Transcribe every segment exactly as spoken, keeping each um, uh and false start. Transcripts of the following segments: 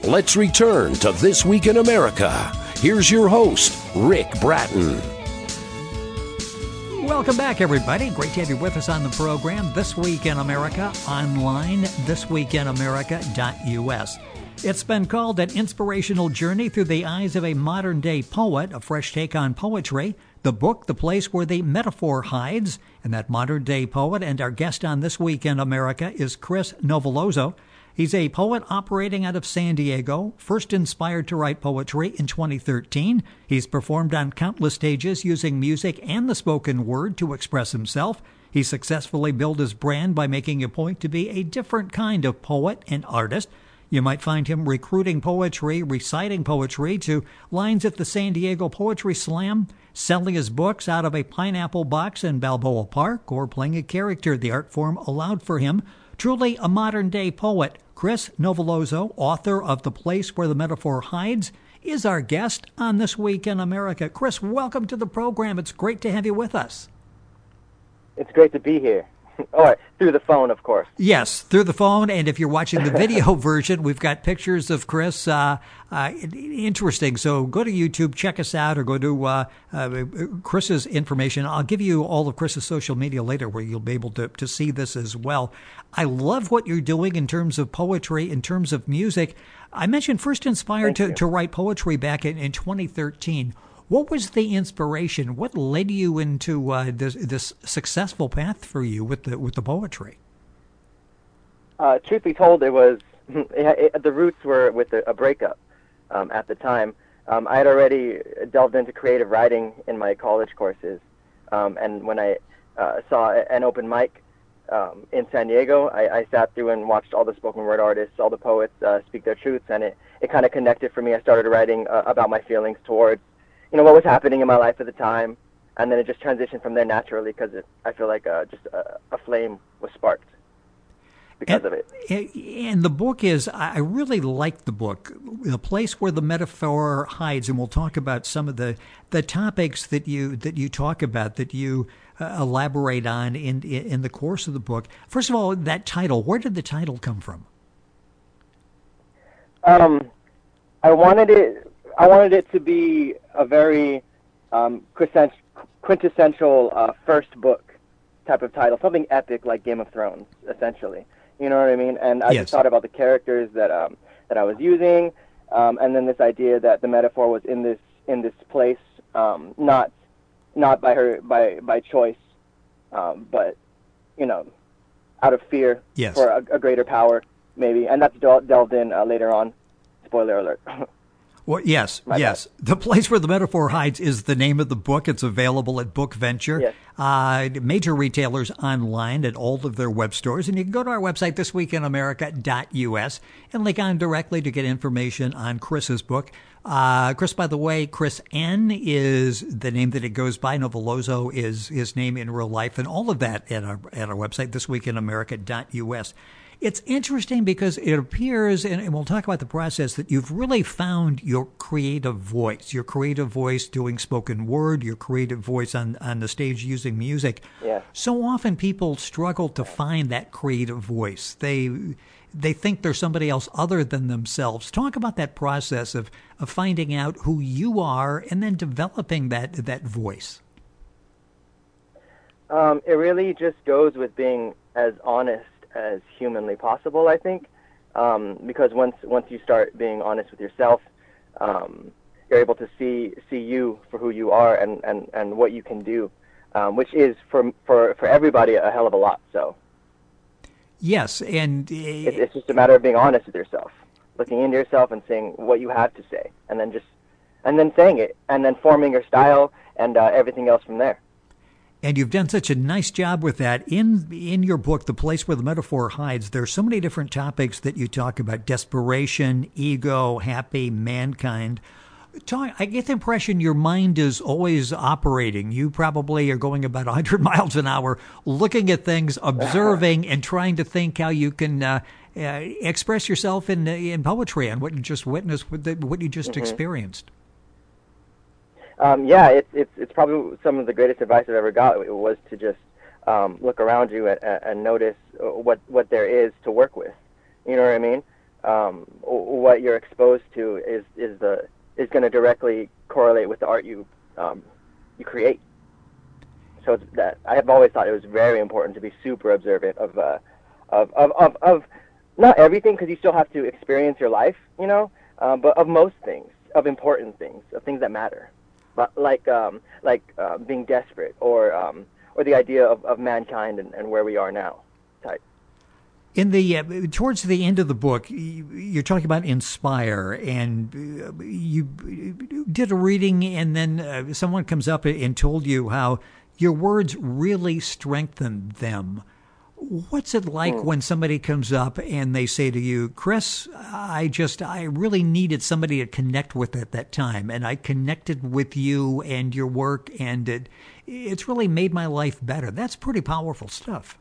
Let's return to This Week in America. Here's your host, Rick Bratton. Welcome back, everybody. Great to have you with us on the program. This Week in America, online, this week in america dot u s. It's been called an inspirational journey through the eyes of a modern-day poet, a fresh take on poetry. The book, The Place Where the Metaphor Hides, and that modern-day poet and our guest on This Week in America is Chris Novolozzo. He's a poet operating out of San Diego, first inspired to write poetry in twenty thirteen. He's performed on countless stages using music and the spoken word to express himself. He successfully built his brand by making a point to be a different kind of poet and artist. You might find him recruiting poetry, reciting poetry to lines at the San Diego Poetry Slam, selling his books out of a pineapple box in Balboa Park, or playing a character the art form allowed for him. Truly a modern-day poet, Chris Novolozzo, author of The Place Where the Metaphor Hides, is our guest on This Week in America. Chris, welcome to the program. It's great to have you with us. It's great to be here. All right, through the phone, of course. Yes, through the phone, and if you're watching the video version, we've got pictures of Chris. Uh, uh, interesting. So go to YouTube, check us out, or go to uh, uh, Chris's information. I'll give you all of Chris's social media later where you'll be able to, to see this as well. I love what you're doing in terms of poetry, in terms of music. I mentioned first inspired to, to write poetry back in, in twenty thirteen. What was the inspiration? What led you into uh, this, this successful path for you with the with the poetry? Uh, truth be told, it was it, it, the roots were with a, a breakup um, at the time. Um, I had already delved into creative writing in my college courses, um, and when I uh, saw an open mic um, in San Diego, I, I sat through and watched all the spoken word artists, all the poets uh, speak their truths, and it, it kind of connected for me. I started writing uh, about my feelings towards you know, what was happening in my life at the time, and then it just transitioned from there naturally because I feel like uh, just a, a flame was sparked because and, of it. And the book is, I really like the book, The Place Where the Metaphor Hides, and we'll talk about some of the, the topics that you that you talk about, that you uh, elaborate on in, in the course of the book. First of all, that title, where did the title come from? Um, I wanted it... I wanted it to be a very um, quintessential uh, first book type of title, something epic like Game of Thrones, essentially. You know what I mean? And I yes. just thought about the characters that um, that I was using, um, and then this idea that the metaphor was in this in this place, um, not not by her by by choice, um, but you know, out of fear yes. for a, a greater power, maybe. And that's del- delved in uh, later on. Spoiler alert. Well, yes, My yes. bad. The Place Where the Metaphor Hides is the name of the book. It's available at Book Venture, yes. uh, major retailers online at all of their web stores. And you can go to our website, this week in america dot u s, and link on directly to get information on Chris's book. Uh, Chris, by the way, Chris N. is the name that it goes by. Novolozzo is his name in real life, and all of that at our, at our website, this week in america dot u s. It's interesting because it appears, and we'll talk about the process, that you've really found your creative voice, your creative voice doing spoken word, your creative voice on, on the stage using music. Yeah. So often people struggle to find that creative voice. They they think there's somebody else other than themselves. Talk about that process of, of finding out who you are and then developing that, that voice. Um, it really just goes with being as honest as humanly possible, I think, um, because once once you start being honest with yourself, um, you're able to see see you for who you are and, and, and what you can do, um, which is for for for everybody a hell of a lot. So yes, and uh, it's, it's just a matter of being honest with yourself, looking into yourself and saying what you have to say, and then just and then saying it, and then forming your style and uh, everything else from there. And you've done such a nice job with that. In in your book, The Place Where the Metaphor Hides, there are so many different topics that you talk about: desperation, ego, happy, mankind. Talk, I get the impression your mind is always operating. You probably are going about one hundred miles an hour, looking at things, observing, and trying to think how you can uh, uh, express yourself in in poetry and what you just witnessed, what, the, what you just mm-hmm. experienced. Um, yeah, it's it's it's probably some of the greatest advice I've ever got. It was to just um, look around you and, and notice what what there is to work with. You know what I mean? um, what you're exposed to is is the is going to directly correlate with the art you um, you create. So it's that I have always thought it was very important to be super observant of uh, of, of of of not everything, because you still have to experience your life, you know, uh, but of most things, of important things, of things that matter, but like um, like uh, being desperate, or um, or the idea of, of mankind and, and where we are now, type. In the uh, towards the end of the book, you're talking about inspire, and uh, you did a reading, and then uh, someone comes up and told you how your words really strengthened them. What's it like mm. when somebody comes up and they say to you, Chris, I just, I really needed somebody to connect with at that time, and I connected with you and your work, and it, it's really made my life better. That's pretty powerful stuff.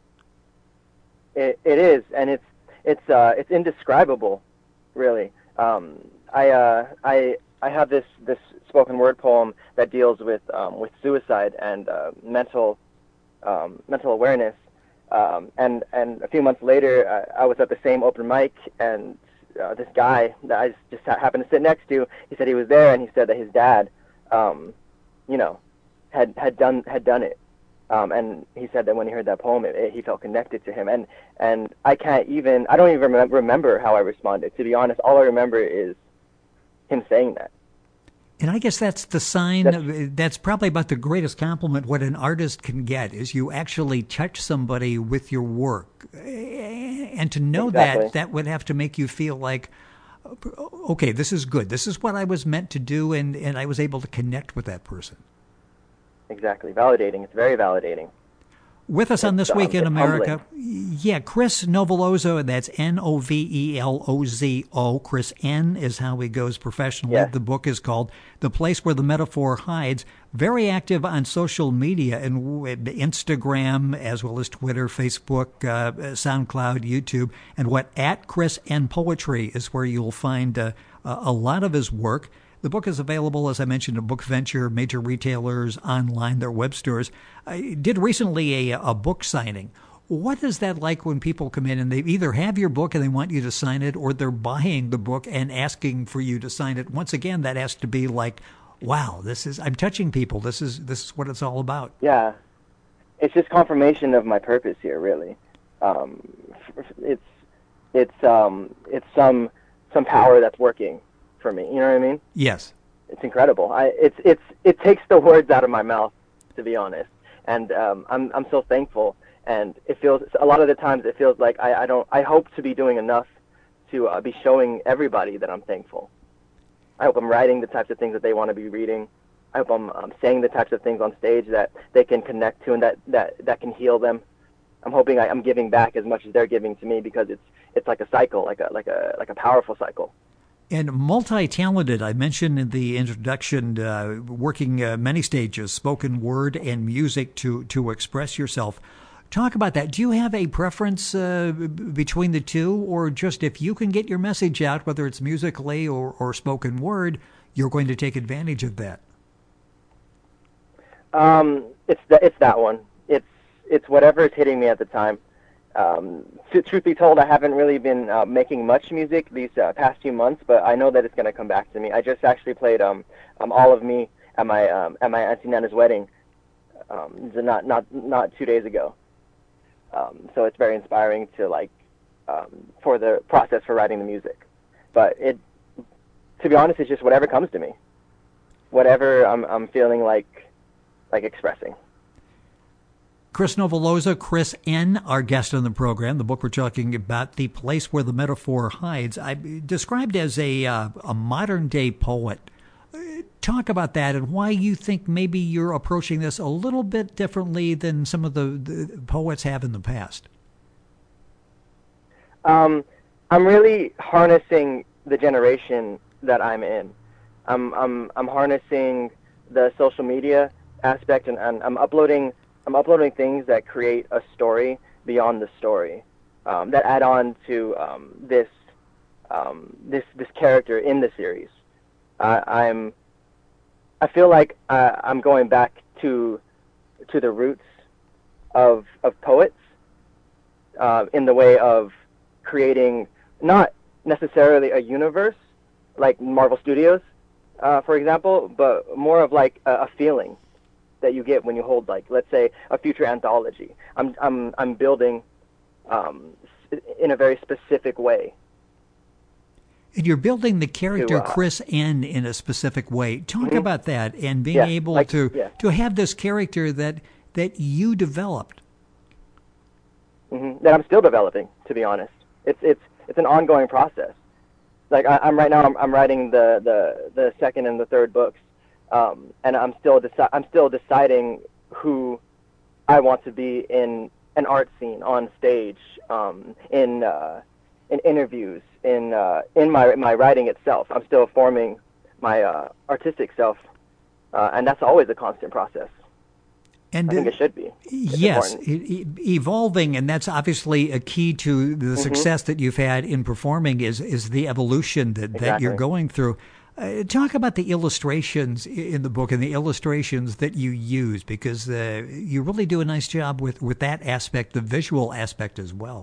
It, it is, and it's it's uh, it's indescribable, really. Um, I uh, I I have this, this spoken word poem that deals with um, with suicide and uh, mental um, mental awareness. Um, and and a few months later, uh, I was at the same open mic, and uh, this guy that I just happened to sit next to, he said he was there, and he said that his dad, um, you know, had had done had done it. Um, and he said that when he heard that poem, it, it, he felt connected to him. And and I can't even, I don't even remember, remember how I responded. To be honest, all I remember is him saying that. And I guess that's the sign, that's, of, that's probably about the greatest compliment what an artist can get, is you actually touch somebody with your work. And to know exactly. that, that would have to make you feel like, okay, this is good. This is what I was meant to do, and, and I was able to connect with that person. Exactly. Validating. It's very validating. With us it's, on This Week um, in America, humbling. yeah, Chris Novelozo, and that's N O V E L O Z O. Chris N is how he goes professionally. Yes. The book is called The Place Where the Metaphor Hides. Very active on social media, and Instagram, as well as Twitter, Facebook, uh, SoundCloud, YouTube. And what at Chris N Poetry is where you'll find uh, a lot of his work. The book is available, as I mentioned, at Book Venture, major retailers, online, their web stores. I did recently a, a book signing. What is that like when people come in and they either have your book and they want you to sign it, or they're buying the book and asking for you to sign it? Once again, that has to be like, wow, this is, I'm touching people. This is this is what it's all about. Yeah. It's just confirmation of my purpose here, really. Um, it's it's um, it's some some power that's working for me, you know what I mean? Yes. It's incredible. I it's it's it takes the words out of my mouth, to be honest. And um, I'm I'm so thankful. And it feels a lot of the times it feels like I, I don't I hope to be doing enough to uh, be showing everybody that I'm thankful. I hope I'm writing the types of things that they want to be reading. I hope I'm um, saying the types of things on stage that they can connect to and that, that, that can heal them. I'm hoping I, I'm giving back as much as they're giving to me, because it's it's like a cycle, like a like a like a powerful cycle. And multi-talented, I mentioned in the introduction, uh, working uh, many stages, spoken word and music to, to express yourself. Talk about that. Do you have a preference uh, between the two, or just if you can get your message out, whether it's musically or, or spoken word, you're going to take advantage of that? Um, it's the, it's that one. It's it's whatever is hitting me at the time. Um, to, truth be told, I haven't really been uh, making much music these uh, past few months, but I know that it's going to come back to me. I just actually played um, um, All of Me at my um, at my Auntie Nana's wedding, um, not not not two days ago. Um, so it's very inspiring to like um, for the process for writing the music. But it, to be honest, it's just whatever comes to me, whatever I'm I'm feeling like like expressing. Chris Novelozo, Chris N., our guest on the program. The book we're talking about, The Place Where the Metaphor Hides, I described as a uh, a modern-day poet. Talk about that and why you think maybe you're approaching this a little bit differently than some of the, the poets have in the past. Um, I'm really harnessing the generation that I'm in. I'm I'm I'm harnessing the social media aspect, and, and I'm uploading. I'm uploading things that create a story beyond the story, um, that add on to um, this um, this this character in the series. Uh, I'm I feel like uh, I'm going back to to the roots of of poets, uh, in the way of creating not necessarily a universe like Marvel Studios, uh, for example, but more of like a, a feeling that you get when you hold, like, let's say, a future anthology. I'm I'm I'm building um, in a very specific way. And you're building the character to, uh, Chris N in a specific way. Talk mm-hmm. about that and being yeah, able like, to yeah. to have this character that that you developed. Mm-hmm. That I'm still developing, to be honest. It's it's it's an ongoing process. Like I, I'm right now, I'm, I'm writing the, the, the second and the third books, um, and I'm still deci- I'm still deciding who I want to be in an art scene, on stage, um, in uh, in interviews, in uh, in my my writing itself. I'm still forming my uh, artistic self, uh, and that's always a constant process. And I think it should be. It's yes, e- evolving, and that's obviously a key to the mm-hmm. success that you've had in performing is is the evolution that, exactly. that you're going through. Uh, talk about the illustrations in the book and the illustrations that you use, because uh, you really do a nice job with, with that aspect, the visual aspect as well.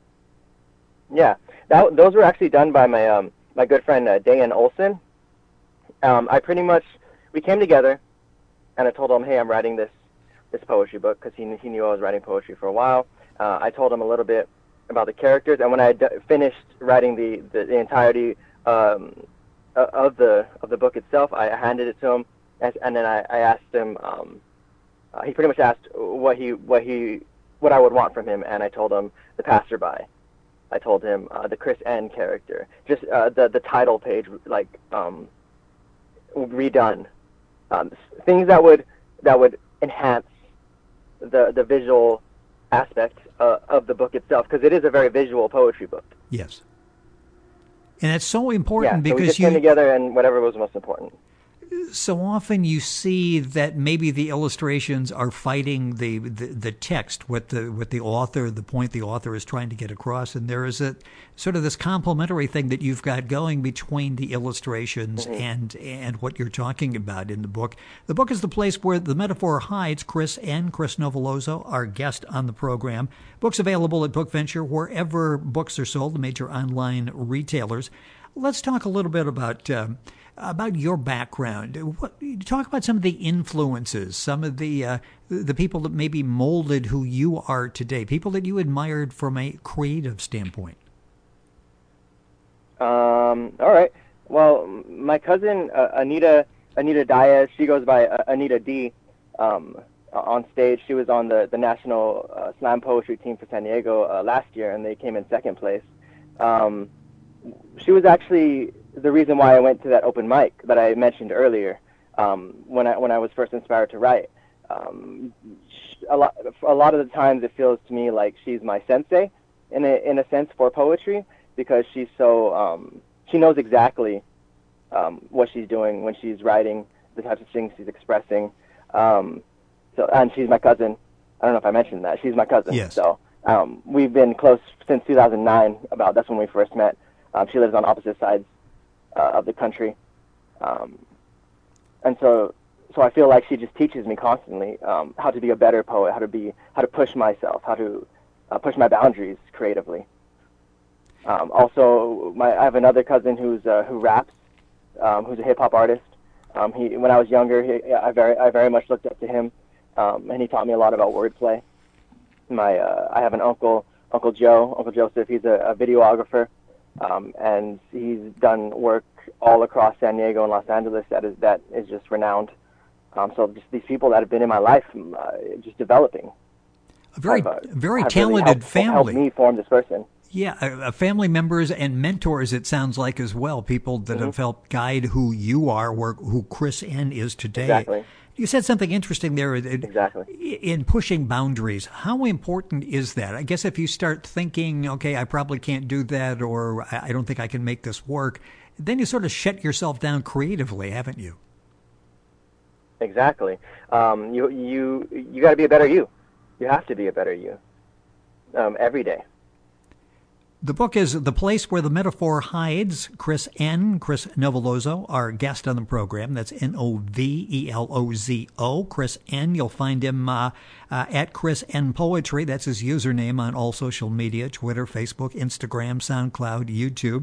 Yeah, that, those were actually done by my um, my good friend uh, Dayan Olson. Um, I pretty much, we came together, and I told him, hey, I'm writing this this poetry book, because he, he knew I was writing poetry for a while. Uh, I told him a little bit about the characters, and when I d- finished writing the, the, the entirety um, of the of the book itself, I handed it to him, and, and then I, I asked him. Um, uh, he pretty much asked what he what he what I would want from him, and I told him the passerby. I told him uh, the Chris N character, just uh, the the title page, like um, redone, um, things that would that would enhance the the visual aspect uh, of the book itself, because it is a very visual poetry book. Yes, and it's so important yeah, because so we just you came together and whatever was most important. So often you see that maybe the illustrations are fighting the, the, the text, what the what the author, the point the author is trying to get across, and there is a sort of this complementary thing that you've got going between the illustrations mm-hmm. and and what you're talking about in the book. The book is the place where the metaphor hides. Chris and Chris Novolozzo, our guest on the program. Books available at BookVenture, wherever books are sold, the major online retailers. Let's talk a little bit about uh, about your background. What, talk about some of the influences, some of the uh, the people that maybe molded who you are today, people that you admired from a creative standpoint. Um, all right. Well, my cousin uh, Anita Anita Diaz, she goes by uh, Anita D. Um, on stage, she was on the the national uh, slam poetry team for San Diego uh, last year, and they came in second place. Um, she was actually the reason why I went to that open mic that I mentioned earlier, um, when I when I was first inspired to write. Um, a lot a lot of the times it feels to me like she's my sensei in a in a sense for poetry, because she's so um, she knows exactly um, what she's doing when she's writing, the types of things she's expressing. Um, so and she's my cousin. I don't know if I mentioned that. She's my cousin. Yes. So um, we've been close since two thousand nine. About that's when we first met. Um, she lives on opposite sides uh, of the country, um, and so so I feel like she just teaches me constantly um, how to be a better poet, how to be how to push myself, how to uh, push my boundaries creatively. Um, also, my I have another cousin who's uh, who raps, um, who's a hip hop artist. Um, he when I was younger, he, I very I very much looked up to him, um, and he taught me a lot about wordplay. My uh, I have an uncle, Uncle Joe, Uncle Joseph. He's a, a videographer. Um, and he's done work all across San Diego and Los Angeles that is that is just renowned. Um, so just these people that have been in my life, uh, just developing. A very, have, uh, very have talented really helped, family. Helped me form this person. Yeah, uh, family members and mentors, it sounds like, as well. People that mm-hmm. have helped guide who you are, where, who Chris N is today. Exactly. You said something interesting there. Exactly. In pushing boundaries. How important is that? I guess if you start thinking, okay, I probably can't do that, or I don't think I can make this work, then you sort of shut yourself down creatively, haven't you? Exactly. Um, you you you got to be a better you. You have to be a better you um, every day. The book is The Place Where the Metaphor Hides. Chris N., Chris Novolozzo, our guest on the program. That's N O V E L O Z O. Chris N. You'll find him uh, uh, at Chris N Poetry. That's his username on all social media, Twitter, Facebook, Instagram, SoundCloud, YouTube.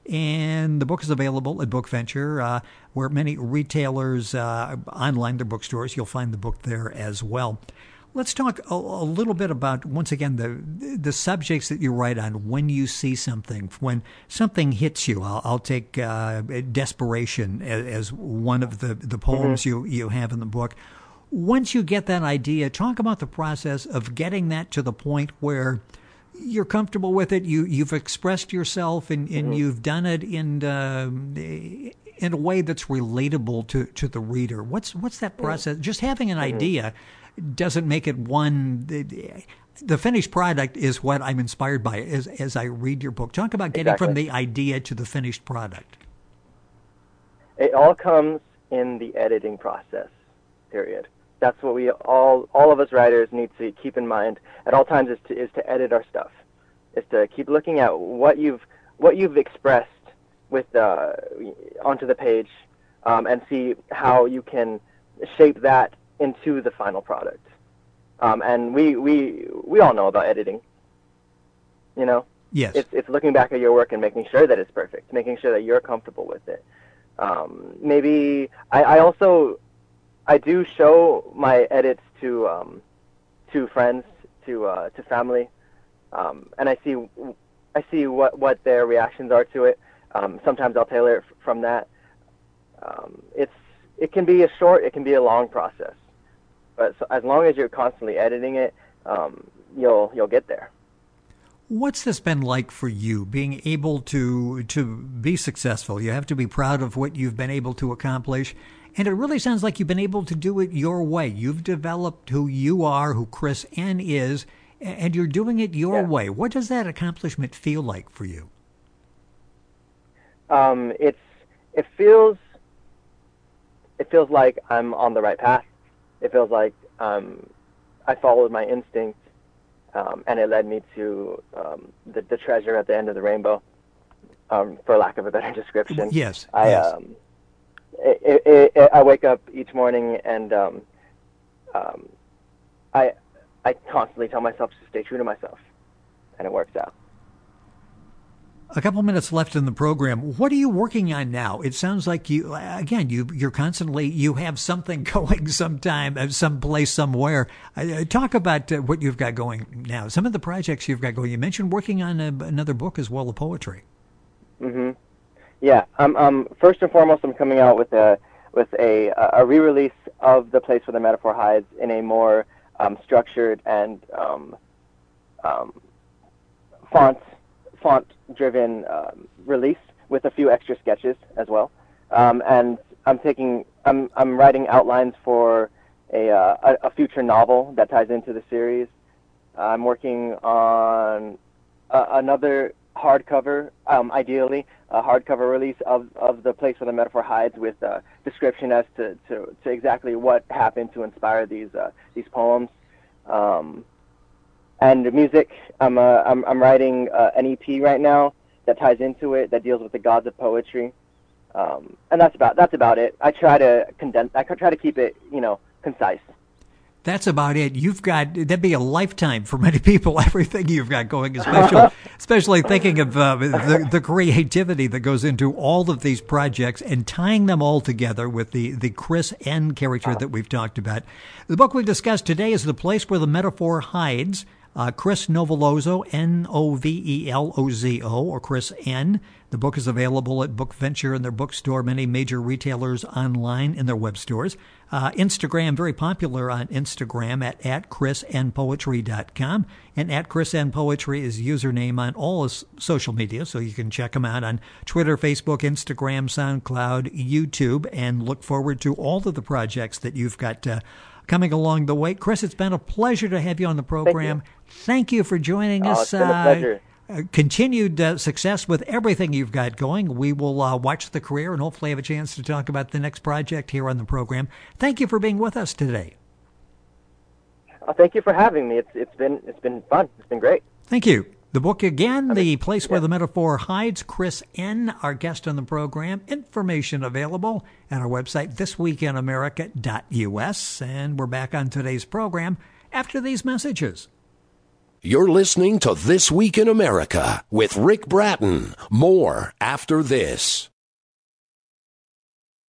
And the book is available at BookVenture, uh, where many retailers uh, online, their bookstores, you'll find the book there as well. Let's talk a, a little bit about, once again, the the subjects that you write on when you see something, when something hits you. I'll, I'll take uh, Desperation as, as one of the, the poems mm-hmm. you, you have in the book. Once you get that idea, talk about the process of getting that to the point where you're comfortable with it, you, you've expressed yourself, and, and mm-hmm. you've done it in uh, in a way that's relatable to, to the reader. What's, what's that process? Mm-hmm. Just having an mm-hmm. idea doesn't make it one. The, the finished product is what I'm inspired by as, as I read your book. Talk about getting exactly. from the idea to the finished product. It all comes in the editing process, period. That's what we all, all of us writers need to keep in mind at all times, is to, is to edit our stuff, is to keep looking at what you've, what you've expressed with, uh, onto the page, um, and see how you can shape that into the final product. Um, and we, we we all know about editing, you know? Yes. It's, it's looking back at your work and making sure that it's perfect, making sure that you're comfortable with it. Um, maybe, I, I also, I do show my edits to um, to friends, to uh, to family, um, and I see I see what, what their reactions are to it. Um, sometimes I'll tailor it from that. Um, it's it can be a short, it can be a long process. But so as long as you're constantly editing it, um, you'll you'll get there. What's this been like for you, being able to to be successful? You have to be proud of what you've been able to accomplish, and it really sounds like you've been able to do it your way. You've developed who you are, who Chris N is, and you're doing it your yeah. way. What does that accomplishment feel like for you? Um, it's it feels it feels like I'm on the right path. It feels like um, I followed my instinct, um, and it led me to um, the, the treasure at the end of the rainbow, um, for lack of a better description. Yes. I, yes. Um, it, it, it, I wake up each morning and um, um, I, I constantly tell myself to stay true to myself, and it works out. A couple minutes left in the program. What are you working on now? It sounds like you, again, you, you're constantly, you have something going sometime, someplace, somewhere. Uh, talk about uh, what you've got going now. Some of the projects you've got going. You mentioned working on a, another book as well, of poetry. Mm-hmm. Yeah. Um, um, first and foremost, I'm coming out with a with a, a re-release of The Place Where the Metaphor Hides in a more um, structured and um, um, font font-driven um, release with a few extra sketches as well, um, and I'm taking, I'm I'm writing outlines for a uh, a, a future novel that ties into the series. I'm working on uh, another hardcover, um, ideally a hardcover release of, of The Place Where the Metaphor Hides, with a description as to, to, to exactly what happened to inspire these uh, these poems. Um, And music, I'm, uh, I'm I'm writing uh, an E P right now that ties into it, that deals with the gods of poetry, um, and that's about that's about it. I try to condense. I try to keep it, you know, concise. That's about it. You've got, that'd be a lifetime for many people, everything you've got going, especially, especially thinking of uh, the, the creativity that goes into all of these projects and tying them all together with the, the Chris N character that we've talked about. The book we've discussed today is The Place Where the Metaphor Hides. Uh, Chris Novelozo, N O V E L O Z O, or Chris N. The book is available at BookVenture in their bookstore, many major retailers online in their web stores. Uh, Instagram, very popular on Instagram at, at chris n poetry dot com. And at Chris N Poetry is username on all his social media, so you can check him out on Twitter, Facebook, Instagram, SoundCloud, YouTube, and look forward to all of the projects that you've got uh, coming along the way. Chris, it's been a pleasure to have you on the program. Thank you, Thank you for joining oh, us. It's been a pleasure. Uh, continued uh, success with everything you've got going. We will uh, watch the career and hopefully have a chance to talk about the next project here on the program. Thank you for being with us today. Oh, thank you for having me. It's it's been it's been fun. It's been great. Thank you. The book again, I mean, The Place yeah. Where the Metaphor Hides, Chris N., our guest on the program. Information available at our website, this week in america dot u s. And we're back on today's program after these messages. You're listening to This Week in America with Rick Bratton. More after this.